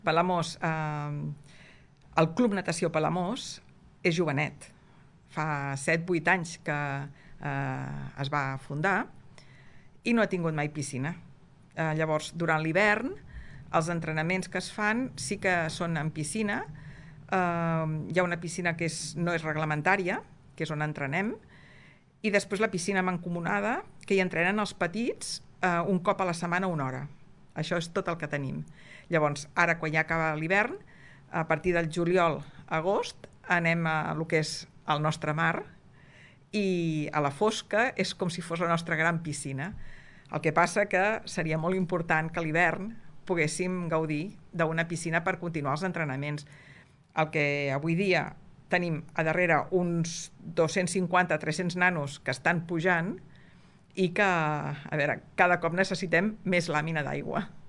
Palamós, el Club Natació Palamós és jovenet. Fa 7-8 anys que es va fundar i no ha tingut mai piscina. Llavors, durant l'hivern, els entrenaments que es fan sí que són en piscina. Hi ha una piscina que no és reglamentària, que és on entrenem, i després la piscina mancomunada, que hi entrenen els petits un cop a la setmana 1 hora. Això és tot el que tenim. Llavors, ara, quan ja acaba l'hivern, a partir del juliol a agost, anem a el que és el nostre mar, i a la fosca és com si fos la nostra gran piscina. El que passa que seria molt important que a l'hivern poguéssim gaudir d'una piscina per continuar els entrenaments. El que avui dia tenim a darrere uns 250-300 nanos que estan pujant i que, a veure, cada cop necessitem més làmina d'aigua.